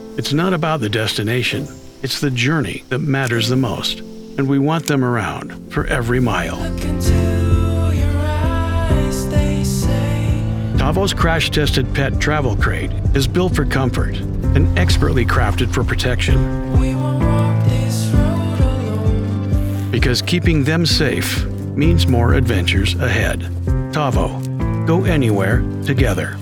It's not about the destination, it's the journey that matters the most, and we want them around for every mile. Tavo's crash-tested pet travel crate is built for comfort and expertly crafted for protection. Because keeping them safe means more adventures ahead. Tavo, go anywhere together.